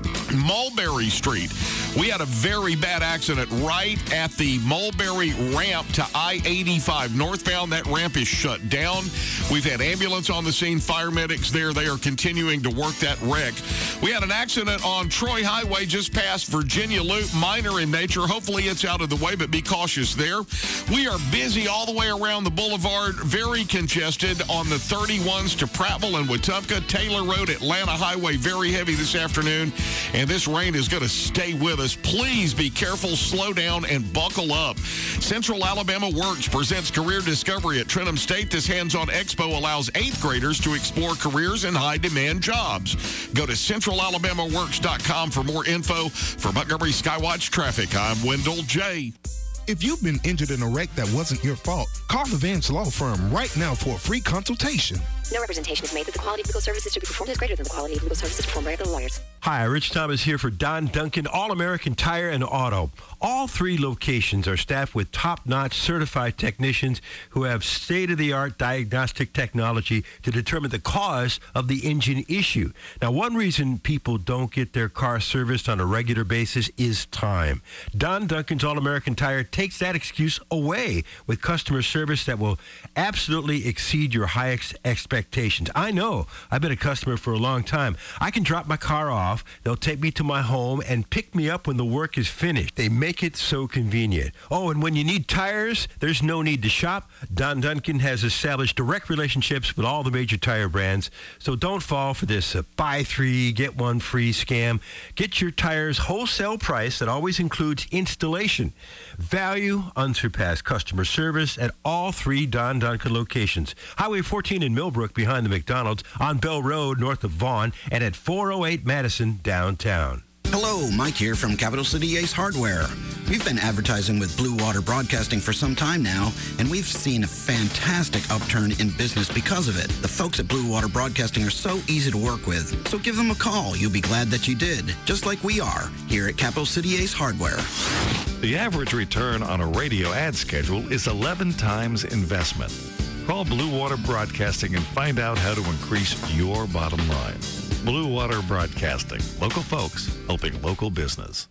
Mulberry Street. We had a very bad accident right at the Mulberry ramp to I-85 northbound. That ramp is shut down. We've had ambulance on the scene, fire medics there. They are continuing to work that wreck. We had an accident on Troy Highway just past Virginia Loop, minor in nature. Hopefully it's out of the way, but be cautious there. We are busy all the way around the boulevard, very congested on the 31s to Prattville and Wetumpka. Taylor Road, Atlanta Highway, very heavy this afternoon, and this rain is going to stay with us. Please be careful, slow down, and buckle up. Central Alabama Works presents Career Discovery at Trenton State. This hands-on expo allows 8th graders to explore careers in high-demand jobs. Go to centralalabamaworks.com for more info. For Montgomery Skywatch Traffic, I'm Wendell J. If you've been injured in a wreck that wasn't your fault, call the Vance Law Firm right now for a free consultation. No representation is made that the quality of legal services to be performed is greater than the quality of legal services performed by other lawyers. Hi, Rich Thomas here for Don Duncan, All-American Tire and Auto. All 3 locations are staffed with top-notch certified technicians who have state-of-the-art diagnostic technology to determine the cause of the engine issue. Now, one reason people don't get their car serviced on a regular basis is time. Don Duncan's All-American Tire takes that excuse away with customer service that will absolutely exceed your highest expectations. I know. I've been a customer for a long time. I can drop my car off. They'll take me to my home and pick me up when the work is finished. They make it so convenient. Oh, and when you need tires, there's no need to shop. Don Duncan has established direct relationships with all the major tire brands, so don't fall for this buy 3, get 1 free scam. Get your tires wholesale price that always includes installation. Value, unsurpassed customer service at all 3 Don Duncan locations. Highway 14 in Millbrook behind the McDonald's, on Bell Road north of Vaughan, and at 408 Madison downtown. Hello, Mike here from Capital City Ace Hardware. We've been advertising with Blue Water Broadcasting for some time now, and we've seen a fantastic upturn in business because of it. The folks at Blue Water Broadcasting are so easy to work with, so give them a call. You'll be glad that you did, just like we are here at Capital City Ace Hardware. The average return on a radio ad schedule is 11 times investment. Call Blue Water Broadcasting and find out how to increase your bottom line. Blue Water Broadcasting. Local folks helping local business.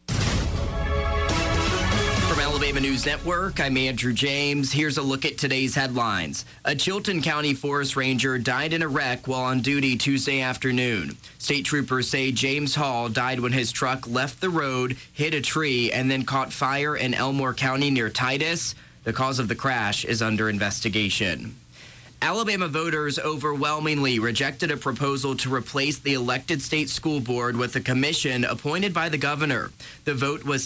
From Alabama News Network, I'm Andrew James. Here's a look at today's headlines. A Chilton County forest ranger died in a wreck while on duty Tuesday afternoon. State troopers say James Hall died when his truck left the road, hit a tree, and then caught fire in Elmore County near Titus. The cause of the crash is under investigation. Alabama voters overwhelmingly rejected a proposal to replace the elected state school board with a commission appointed by the governor. The vote was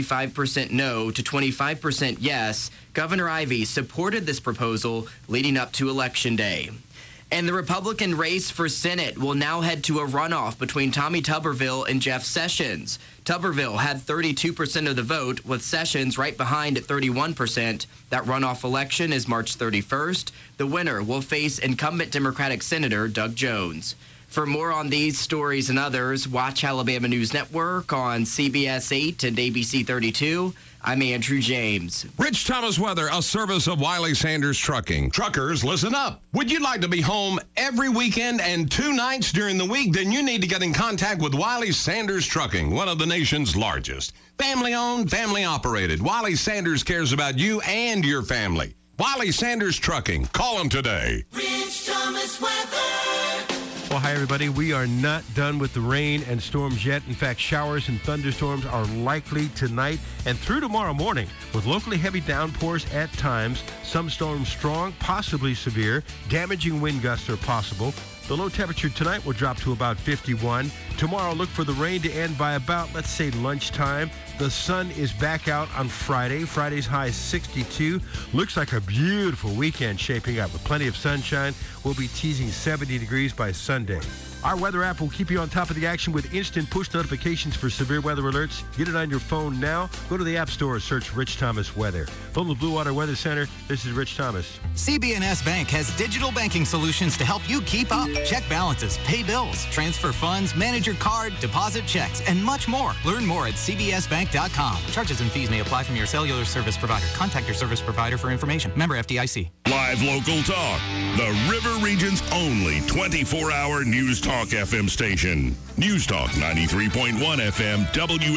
75% no to 25% yes. Governor Ivey supported this proposal leading up to Election Day. And the Republican race for Senate will now head to a runoff between Tommy Tuberville and Jeff Sessions. Tuberville had 32% of the vote, with Sessions right behind at 31%. That runoff election is March 31st. The winner will face incumbent Democratic Senator Doug Jones. For more on these stories and others, watch Alabama News Network on CBS 8 and ABC 32. I'm Andrew James. Rich Thomas weather, a service of Wiley Sanders Trucking. Truckers, listen up. Would you like to be home every weekend and 2 nights during the week? Then you need to get in contact with Wiley Sanders Trucking, one of the nation's largest. Family-owned, family-operated. Wiley Sanders cares about you and your family. Wiley Sanders Trucking. Call them today. Rich Thomas weather. Well, hi, everybody. We are not done with the rain and storms yet. In fact, showers and thunderstorms are likely tonight and through tomorrow morning, with locally heavy downpours at times. Some storms strong, possibly severe. Damaging wind gusts are possible. The low temperature tonight will drop to about 51. Tomorrow, look for the rain to end by about, let's say, lunchtime. The sun is back out on Friday. Friday's high 62. Looks like a beautiful weekend shaping up with plenty of sunshine. We'll be teasing 70 degrees by Sunday. Our weather app will keep you on top of the action with instant push notifications for severe weather alerts. Get it on your phone now. Go to the App Store, search Rich Thomas Weather. From the Blue Water Weather Center, this is Rich Thomas. CB&S Bank has digital banking solutions to help you keep up. Check balances, pay bills, transfer funds, manage your card, deposit checks, and much more. Learn more at cbsbank.com. Charges and fees may apply from your cellular service provider. Contact your service provider for information. Member FDIC. Live local talk. The River Region's only 24-hour News Talk FM station. News Talk 93.1 FM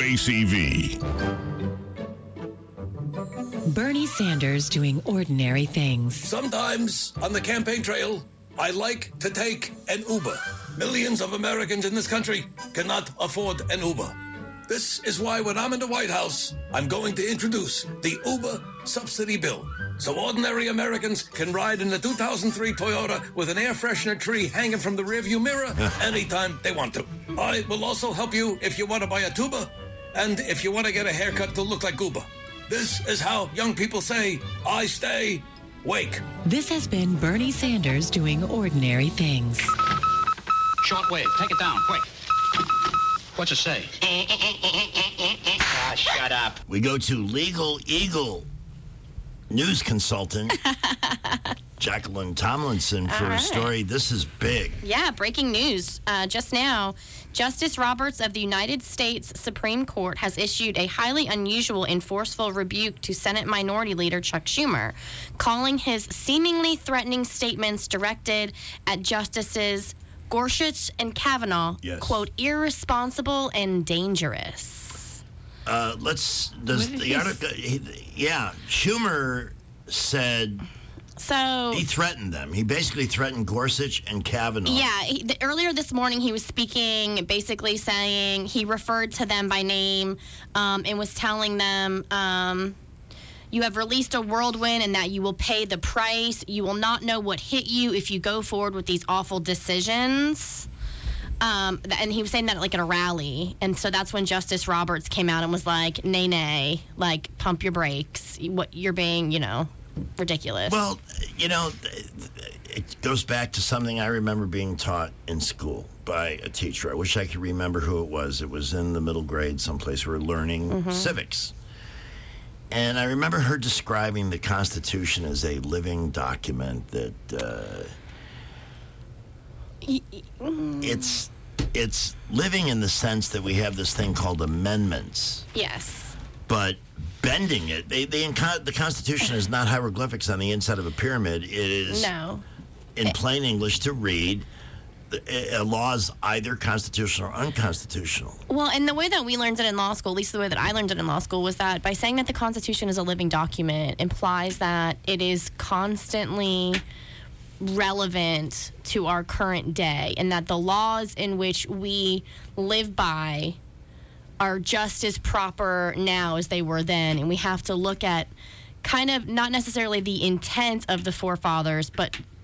WACV. Bernie Sanders doing ordinary things. Sometimes on the campaign trail, I like to take an Uber. Millions of Americans in this country cannot afford an Uber. This is why when I'm in the White House, I'm going to introduce the Uber subsidy bill, so ordinary Americans can ride in the 2003 Toyota with an air freshener tree hanging from the rearview mirror anytime they want to. I will also help you if you want to buy a tuba and if you want to get a haircut to look like Gooba. This is how young people say, I stay wake. This has been Bernie Sanders doing ordinary things. Short wave. Take it down, quick. What's it say? Shut up. We go to Legal Eagle news consultant Jacqueline Tomlinson for a story. This is big. Yeah, breaking news. Just now, Justice Roberts of the United States Supreme Court has issued a highly unusual and forceful rebuke to Senate Minority Leader Chuck Schumer, calling his seemingly threatening statements directed at Justices Gorsuch and Kavanaugh, quote, irresponsible and dangerous. The article, Schumer said he threatened them. He basically threatened Gorsuch and Kavanaugh. Yeah, earlier this morning he was speaking, basically saying he referred to them by name and was telling them, you have released a whirlwind and that you will pay the price. You will not know what hit you if you go forward with these awful decisions. And he was saying that like at a rally. And so that's when Justice Roberts came out and was like, nay, like pump your brakes. You're being, ridiculous. Well, it goes back to something I remember being taught in school by a teacher. I wish I could remember who it was. It was in the middle grade someplace. We were learning civics. And I remember her describing the Constitution as a living document that it's living in the sense that we have this thing called amendments. Yes. But bending it, the Constitution is not hieroglyphics on the inside of a pyramid. It is, in plain English, to read. A law is either constitutional or unconstitutional. Well, and the way that we learned it in law school, at least the way that I learned it in law school, was that by saying that the Constitution is a living document implies that it is constantly relevant to our current day, and that the laws in which we live by are just as proper now as they were then. And we have to look at kind of not necessarily the intent of the forefathers, but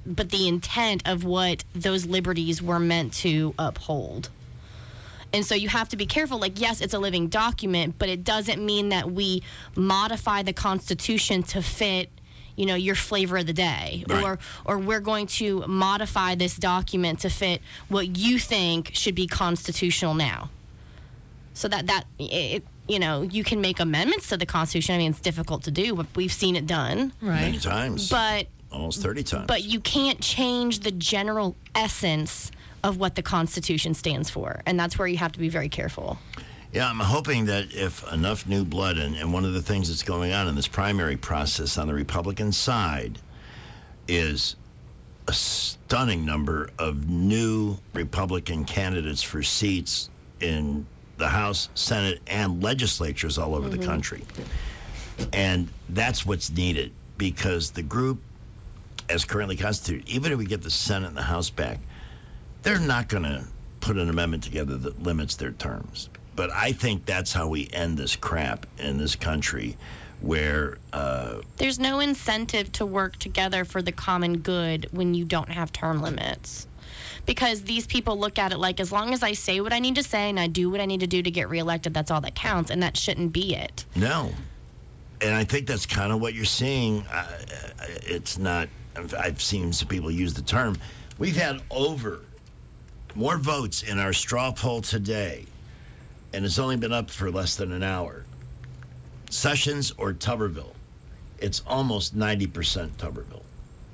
the intent of what those liberties were meant to uphold. And so you have to be careful. Like, yes, it's a living document, but it doesn't mean that we modify the Constitution to fit, your flavor of the day. Right. Or we're going to modify this document to fit what you think should be constitutional now. So you can make amendments to the Constitution. I mean, it's difficult to do, but we've seen it done. Right. Many times. But almost 30 times. But you can't change the general essence of what the Constitution stands for, and that's where you have to be very careful. Yeah, I'm hoping that if enough new blood, and one of the things that's going on in this primary process on the Republican side is a stunning number of new Republican candidates for seats in the House, Senate, and legislatures all over the country. And that's what's needed, because the group, as currently constituted, even if we get the Senate and the House back, they're not going to put an amendment together that limits their terms. But I think that's how we end this crap in this country, where there's no incentive to work together for the common good when you don't have term limits. Because these people look at it like, as long as I say what I need to say and I do what I need to do to get reelected, that's all that counts, and that shouldn't be it. No. And I think that's kind of what you're seeing. It's not, I've seen some people use the term. We've had more votes in our straw poll today, and it's only been up for less than an hour. Sessions or Tuberville? It's almost 90% Tuberville.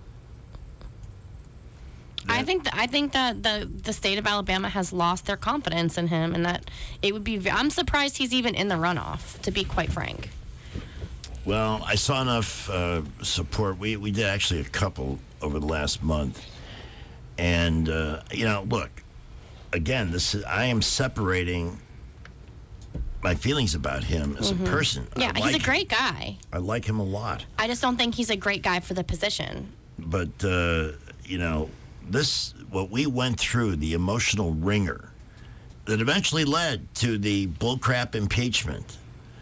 I think that the state of Alabama has lost their confidence in him, and that it would be. I'm surprised he's even in the runoff, to be quite frank. Well, I saw enough support. We did actually a couple over the last month, and look, again, I am separating my feelings about him as a person. Yeah, he's a great guy. I like him a lot. I just don't think he's a great guy for the position. But what we went through, the emotional ringer that eventually led to the bullcrap impeachment,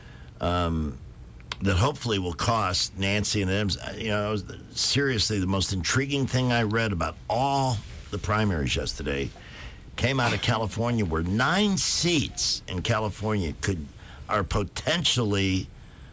that hopefully will cost Nancy and Adams. Seriously, the most intriguing thing I read about all the primaries yesterday came out of California, where 9 seats in California are potentially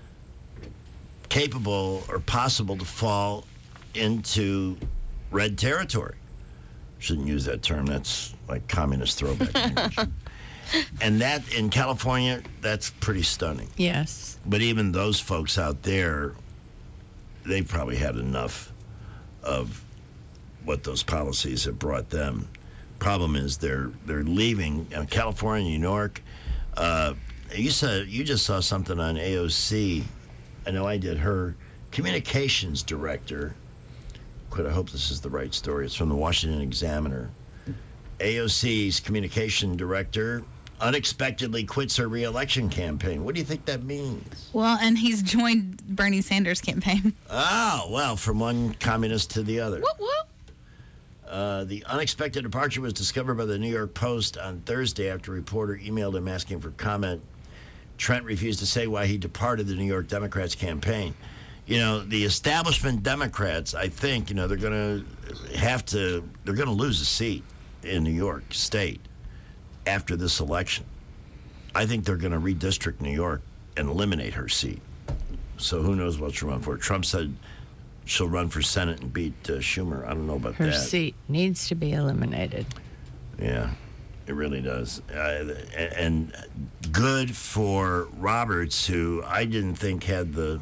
capable or possible to fall into red territory. Shouldn't use that term. That's like communist throwback language. And that, in California, that's pretty stunning. Yes. But even those folks out there, they've probably had enough of what those policies have brought them. Problem is they're leaving California, New York. You just saw something on AOC. I know I did. Her communications director. I hope this is the right story. It's from the Washington Examiner. AOC's communication director unexpectedly quits her re-election campaign. What do you think that means? Well, and he's joined Bernie Sanders' campaign. Oh, well, from one communist to the other. Whoop, whoop. The unexpected departure was discovered by the New York Post on Thursday after a reporter emailed him asking for comment. Trent refused to say why he departed the New York Democrats' campaign. The establishment Democrats, I think, they're going to lose a seat in New York State after this election. I think they're going to redistrict New York and eliminate her seat. So who knows what she'll run for. Trump said she'll run for Senate and beat Schumer. I don't know about Her that. seat needs to be eliminated. Yeah, it really does. And good for Roberts, who I didn't think had the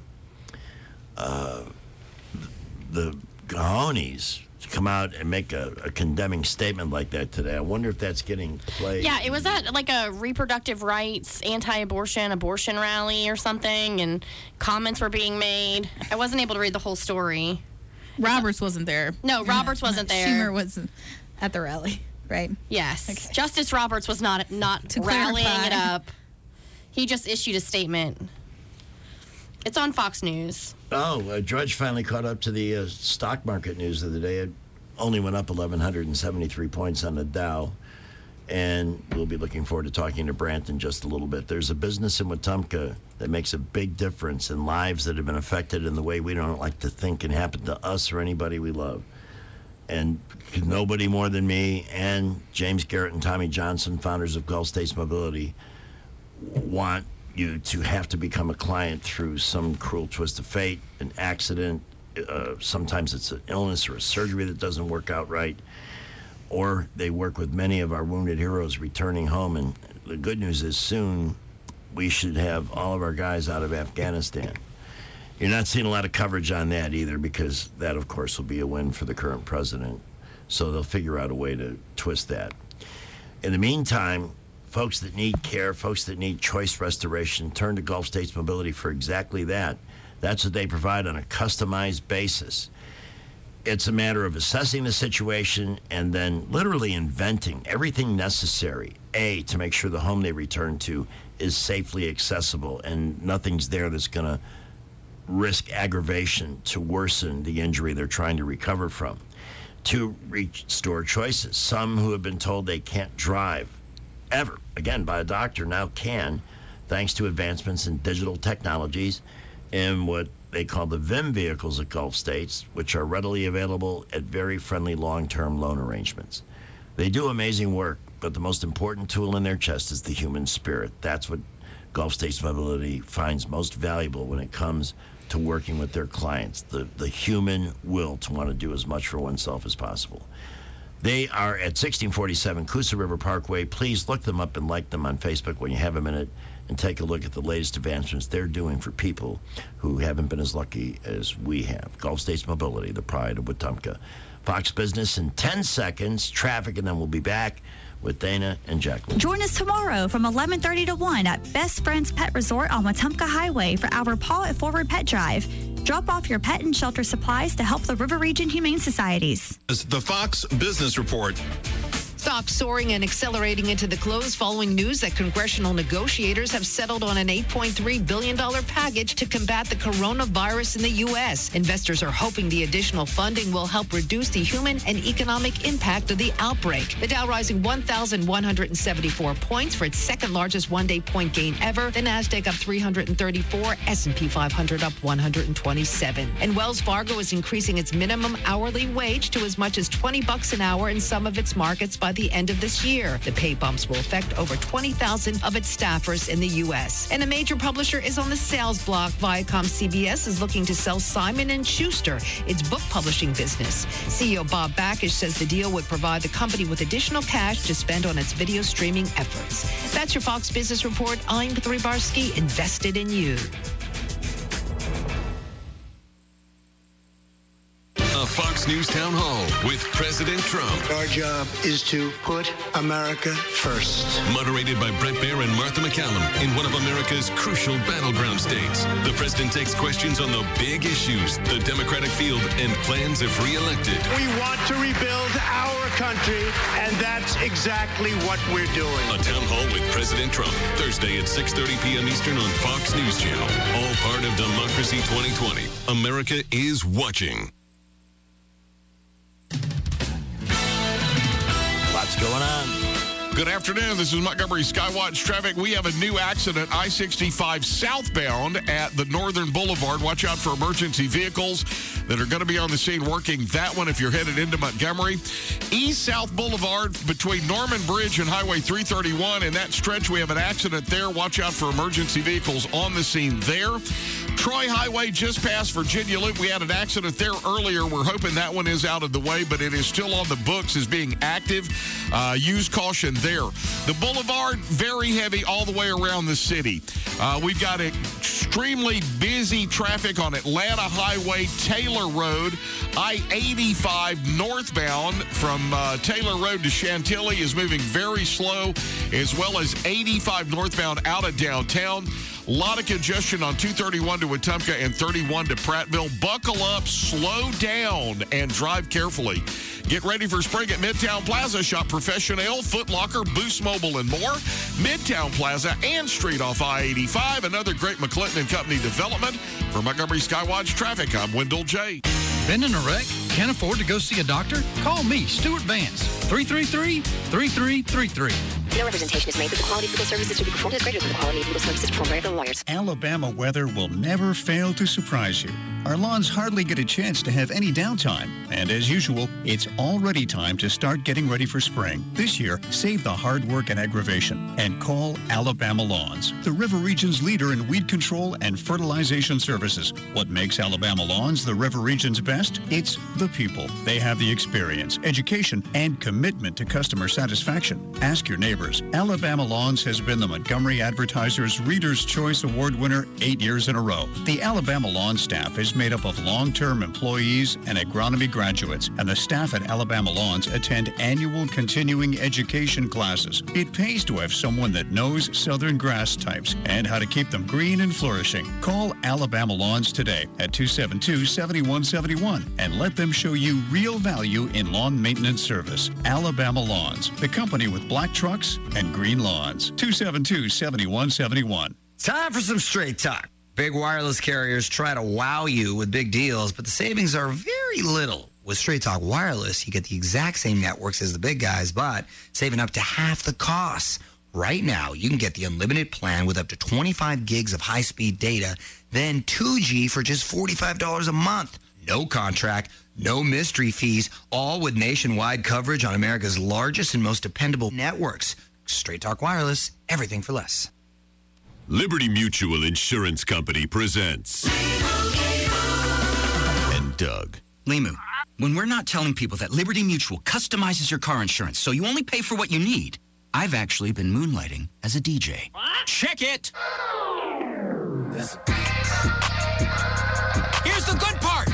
cojones to come out and make a condemning statement like that today. I wonder if that's getting played. Yeah, it was at like a reproductive rights, abortion rally or something, and comments were being made. I wasn't able to read the whole story. Roberts wasn't there. No, Roberts wasn't there. Schumer was at the rally, right? Yes. Okay. Justice Roberts was not To rallying clarify. it up. He just issued a statement. It's on Fox News. Oh, Drudge finally caught up to the stock market news of the day. It only went up 1,173 points on the Dow. And we'll be looking forward to talking to Brant in just a little bit. There's a business in Wetumpka that makes a big difference in lives that have been affected in the way we don't like to think can happen to us or anybody we love. And nobody more than me and James Garrett and Tommy Johnson, founders of Gulf States Mobility, want you to have to become a client through some cruel twist of fate, an accident. Sometimes it's an illness or a surgery that doesn't work out right. Or they work with many of our wounded heroes returning home. And the good news is soon we should have all of our guys out of Afghanistan. You're not seeing a lot of coverage on that either, because that, of course, will be a win for the current president. So they'll figure out a way to twist that. In the meantime, folks that need care, folks that need choice restoration, turn to Gulf States Mobility for exactly that. That's what they provide on a customized basis. It's a matter of assessing the situation and then literally inventing everything necessary, to make sure the home they return to is safely accessible and nothing's there that's going to risk aggravation to worsen the injury they're trying to recover from. To restore choices. Some who have been told they can't drive ever, again, by a doctor, now can, thanks to advancements in digital technologies and what they call the VIM vehicles at Gulf States, which are readily available at very friendly long-term loan arrangements. They do amazing work, but the most important tool in their chest is the human spirit. That's what Gulf States Mobility finds most valuable when it comes to working with their clients, the human will to want to do as much for oneself as possible. They are at 1647 Coosa River Parkway. Please look them up and like them on Facebook when you have a minute and take a look at the latest advancements they're doing for people who haven't been as lucky as we have. Gulf States Mobility, the pride of Wetumpka. Fox Business in 10 seconds, traffic, and then we'll be back with Dana and Jacqueline. Join us tomorrow from 11:30 to 1 at Best Friends Pet Resort on Wetumpka Highway for our Paw It Forward Pet Drive. Drop off your pet and shelter supplies to help the River Region Humane Societies. The Fox Business Report. Stocks soaring and accelerating into the close following news that congressional negotiators have settled on an $8.3 billion package to combat the coronavirus in the U.S. Investors are hoping the additional funding will help reduce the human and economic impact of the outbreak. The Dow rising 1,174 points for its second largest one-day point gain ever. The Nasdaq up 334, S&P 500 up 127. And Wells Fargo is increasing its minimum hourly wage to as much as $20 an hour in some of its markets by the end of this year. The pay bumps will affect over 20,000 of its staffers in the U.S. And a major publisher is on the sales block. Viacom CBS is looking to sell Simon & Schuster, its book publishing business. CEO Bob Bakish says the deal would provide the company with additional cash to spend on its video streaming efforts. That's your Fox Business Report. I'm Kathy Barsky, invested in you. A Fox News Town Hall with President Trump. Our job is to put America first. Moderated by Brett Baer and Martha McCallum in one of America's crucial battleground states. The president takes questions on the big issues, the Democratic field, and plans if re-elected. We want to rebuild our country, and that's exactly what we're doing. A Town Hall with President Trump, Thursday at 6:30 p.m. Eastern on Fox News Channel. All part of Democracy 2020. America is watching. What's going on? Good afternoon. This is Montgomery Skywatch traffic. We have a new accident, I-65 southbound at the Northern Boulevard. Watch out for emergency vehicles that are going to be on the scene working that one if you're headed into Montgomery. East-South Boulevard between Norman Bridge and Highway 331. In that stretch, we have an accident there. Watch out for emergency vehicles on the scene there. Troy Highway just past Virginia Loop. We had an accident there earlier. We're hoping that one is out of the way, but it is still on the books as being active. Use caution there. The boulevard, very heavy all the way around the city. We've got extremely busy traffic on Atlanta Highway, Taylor Road. I-85 northbound from Taylor Road to Chantilly is moving very slow, as well as 85 northbound out of downtown. A lot of congestion on 231 to Wetumpka and 31 to Prattville. Buckle up, slow down, and drive carefully. Get ready for spring at Midtown Plaza. Shop Professional, Foot Locker, Boost Mobile, and more. Midtown Plaza and Street off I-85. Another great McClinton & Company development. For Montgomery Skywatch Traffic, I'm Wendell J. Been in a wreck? Can't afford to go see a doctor? Call me, Stuart Vance, 333-3333. No representation is made that the quality of legal services to be performed is greater than the quality of legal services performed by other lawyers. Alabama weather will never fail to surprise you. Our lawns hardly get a chance to have any downtime. And as usual, it's already time to start getting ready for spring. This year, save the hard work and aggravation and call Alabama Lawns, the River Region's leader in weed control and fertilization services. What makes Alabama Lawns the River Region's best? It's the people. They have the experience, education, and commitment to customer satisfaction. Ask your neighbors. Alabama Lawns has been the Montgomery Advertiser's Reader's Choice Award winner 8 years in a row. The Alabama Lawn staff is made up of long-term employees and agronomy graduates, and the staff at Alabama Lawns attend annual continuing education classes. It pays to have someone that knows southern grass types and how to keep them green and flourishing. Call Alabama Lawns today at 272-7171 and let them show you real value in lawn maintenance service. Alabama Lawns, the company with black trucks and green lawns. 272-7171. Time for some straight talk. Big wireless carriers try to wow you with big deals, but the savings are very little. With Straight Talk Wireless, you get the exact same networks as the big guys, but saving up to half the costs. Right now, you can get the unlimited plan with up to 25 gigs of high-speed data, then 2G for just $45 a month. No contract, no mystery fees, all with nationwide coverage on America's largest and most dependable networks. Straight Talk Wireless, everything for less. Liberty Mutual Insurance Company presents and Doug. Limu, when we're not telling people that Liberty Mutual customizes your car insurance so you only pay for what you need, I've actually been moonlighting as a DJ. What? Check it! Here's the good part!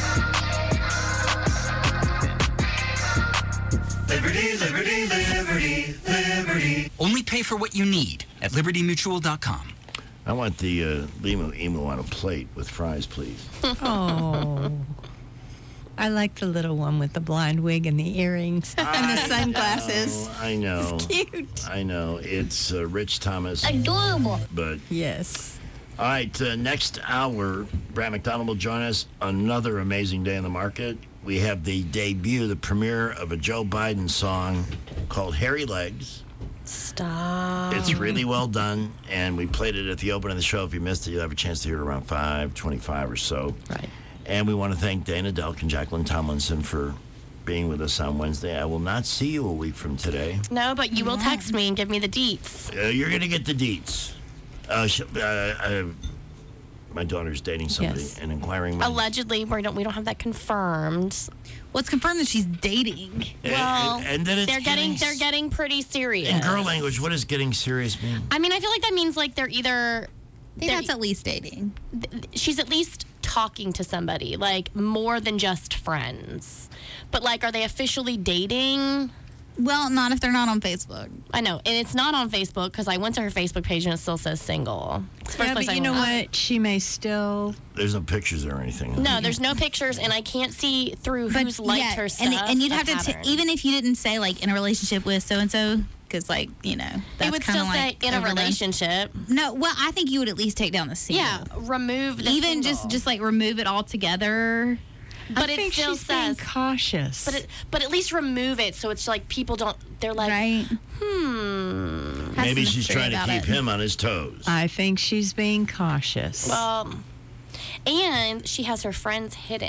Liberty, liberty, liberty, liberty. Only pay for what you need at libertymutual.com. I want the Limu Emu on a plate with fries, please. Oh. I like the little one with the blonde wig and the earrings and the sunglasses. I know. It's cute. I know. It's Rich Thomas. Adorable. But yes. All right, next hour, Brad McDonald will join us. Another amazing day in the market. We have the debut, the premiere of a Joe Biden song called Hairy Legs. Stop. It's really well done, and we played it at the open of the show. If you missed it, you'll have a chance to hear it around 5:25 or so. Right. And we want to thank Dana Delk and Jacqueline Tomlinson for being with us on Wednesday. I will not see you a week from today. No, but you will text me and give me the deets. You're going to get the deets. My daughter's dating somebody and inquiring. Allegedly, we don't have that confirmed. Well, it's confirmed that she's dating. Well, and then it's they're getting pretty serious. In girl language, what does getting serious mean? I mean, I feel like that means like they're either. That's at least dating. She's at least talking to somebody, like more than just friends. But like, are they officially dating? Well, not if they're not on Facebook. I know, and it's not on Facebook because I went to her Facebook page and it still says single. It's the first Yeah, place but I you know went. what? She may still. There's no pictures or anything. No, there's no pictures, and I can't see through who's liked her stuff. And you'd have pattern. to, even if you didn't say, like, in a relationship with so-and-so, because, like, you know, that's It would kinda still like say in a overdone. relationship. No, well, I think you would at least take down the single. Yeah, remove the Even single. just like remove it altogether. But I it think still she's being says cautious. But at least remove it so it's like people don't. They're like, Maybe she's trying to keep him on his toes. I think she's being cautious. And she has her friends hidden.